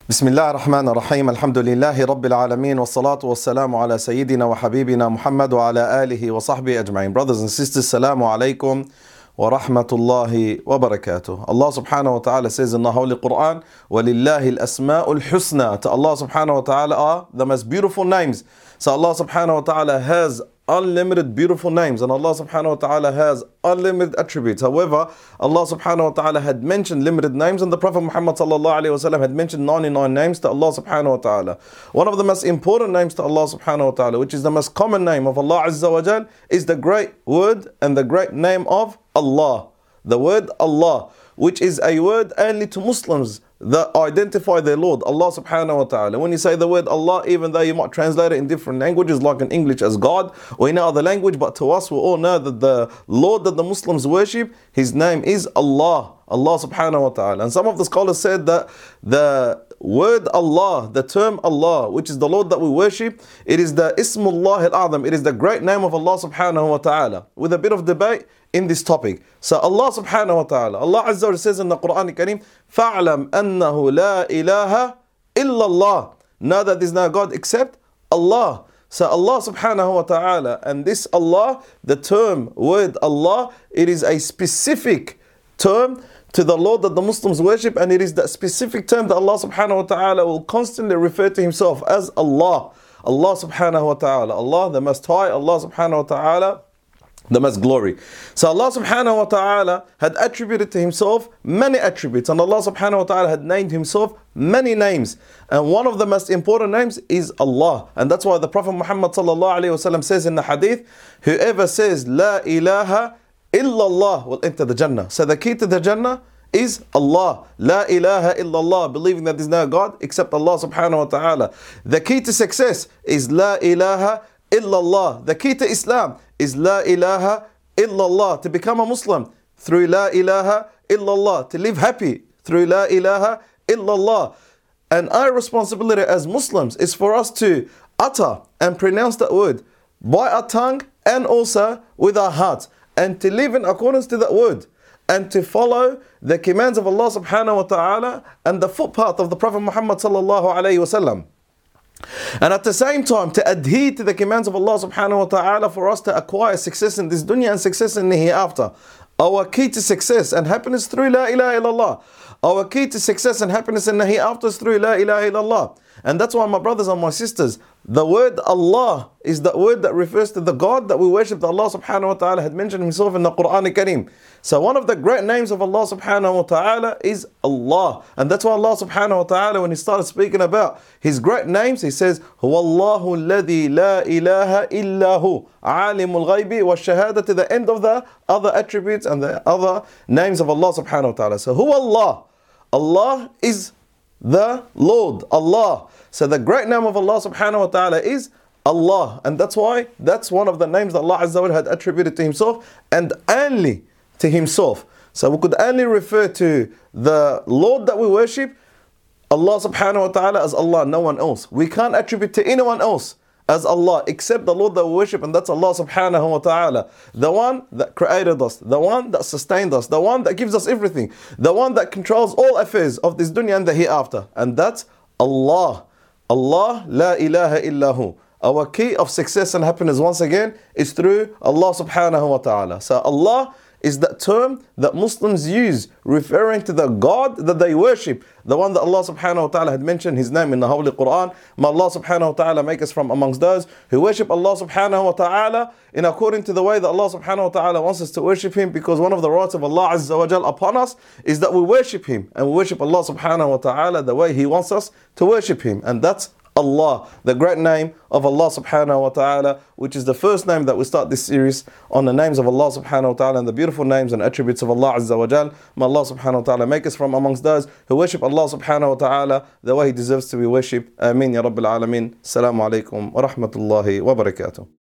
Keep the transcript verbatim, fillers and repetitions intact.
بسم الله الرحمن الرحيم الحمد لله رب العالمين والصلاة والسلام على سيدنا وحبيبنا محمد وعلى آله وصحبه أجمعين. Brothers and sisters, Assalamu alaikum wa rahmatullahi wa barakatuh. Allah subhanahu wa ta'ala says in the Holy Quran, وَلِلَّهِ الْأَسْمَاءُ الْحُسْنَى. To Allah subhanahu wa ta'ala are the most beautiful names. So Allah subhanahu wa ta'ala has unlimited beautiful names, and Allah subhanahu wa ta'ala has unlimited attributes. However, Allah subhanahu wa ta'ala had mentioned limited names, and the Prophet Muhammad sallallahu alayhi wa sallam had mentioned ninety-nine names to Allah subhanahu wa ta'ala. One of the most important names to Allah subhanahu wa ta'ala, which is the most common name of Allah azza wa jal, is the great word and the great name of Allah. The word Allah, which is a word only to Muslims that identify their Lord, Allah subhanahu wa ta'ala. When you say the word Allah, even though you might translate it in different languages, like in English as God or in other language, but to us we all know that the Lord that the Muslims worship, His name is Allah, Allah subhanahu wa ta'ala. And some of the scholars said that the word Allah, the term Allah, which is the Lord that we worship, it is the Ismullah al-A'zam, it is the great name of Allah subhanahu wa ta'ala, with a bit of debate in this topic. So Allah subhanahu wa ta'ala, Allah azza wa jalla says in the Quran al-Kareem, فَاعْلَمْ أَنَّهُ لَا إِلَهَ إِلَّا اللَّهِ. Know that there is no God except Allah. So Allah subhanahu wa ta'ala, and this Allah, the term word Allah, it is a specific term to the Lord that the Muslims worship, and it is that specific term that Allah subhanahu wa ta'ala will constantly refer to Himself as Allah. Allah subhanahu wa ta'ala, Allah the Most High, Allah subhanahu wa ta'ala the most glory. So Allah subhanahu wa ta'ala had attributed to Himself many attributes, and Allah subhanahu wa ta'ala had named Himself many names, and one of the most important names is Allah. And that's why the Prophet Muhammad sallallahu alayhi wa sallam says in the hadith, whoever says La ilaha illallah will enter the Jannah. So the key to the Jannah is Allah. La ilaha illallah, believing that there is no God except Allah subhanahu wa ta'ala. The key to success is La ilaha illallah. The key to Islam is La ilaha illallah. To become a Muslim through La ilaha illallah. To live happy through La ilaha illallah. And our responsibility as Muslims is for us to utter and pronounce that word by our tongue and also with our hearts, and to live in accordance to that word, and to follow the commands of Allah subhanahu wa ta'ala and the footpath of the Prophet Muhammad sallallahu alayhi wa sallam. And at the same time to adhere to the commands of Allah subhanahu wa ta'ala for us to acquire success in this dunya and success in the hereafter. Our key to success and happiness through La ilaha illallah. Our key to success and happiness in the hereafter is through La ilaha illallah. And that's why, my brothers and my sisters, the word Allah is the word that refers to the God that we worship, that Allah subhanahu wa ta'ala had mentioned Himself in the Quran al-Kareem. So one of the great names of Allah subhanahu wa ta'ala is Allah. And that's why Allah subhanahu wa ta'ala, when He started speaking about His great names, He says, هُوَ اللَّهُ الَّذِي لَا إِلَهَ إِلَّا هُ عَالِمُ الْغَيْبِ وَالشَّهَادَةِ, to the end of the other attributes and the other names of Allah subhanahu wa ta'ala. So who Allah? Allah is the Lord, Allah. So the great name of Allah subhanahu wa ta'ala is Allah. And that's why that's one of the names that Allah azza wa jalla had attributed to Himself, and only to Himself. So we could only refer to the Lord that we worship, Allah subhanahu wa ta'ala, as Allah, no one else. We can't attribute to anyone else as Allah except the Lord that we worship, and that's Allah subhanahu wa ta'ala, the one that created us, the one that sustained us, the one that gives us everything, the one that controls all affairs of this dunya and the hereafter, and that's Allah. Allah, la ilaha illahu. Our key of success and happiness, once again, is through Allah subhanahu wa ta'ala. So Allah is that term that Muslims use referring to the God that they worship, the one that Allah subhanahu wa ta'ala had mentioned His name in the Holy Quran. May Allah subhanahu wa ta'ala make us from amongst those who worship Allah subhanahu wa ta'ala in according to the way that Allah subhanahu wa ta'ala wants us to worship Him, because one of the rights of Allah azza wa jal upon us is that we worship Him, and we worship Allah subhanahu wa ta'ala the way He wants us to worship Him, and that's Allah, the great name of Allah subhanahu wa ta'ala, which is the first name that we start this series on, the names of Allah subhanahu wa ta'ala and the beautiful names and attributes of Allah azza wa jal. May Allah subhanahu wa ta'ala make us from amongst those who worship Allah subhanahu wa ta'ala the way He deserves to be worshipped. Ameen ya Rabbil Alameen. Assalamu alaikum wa rahmatullahi wa barakatuh.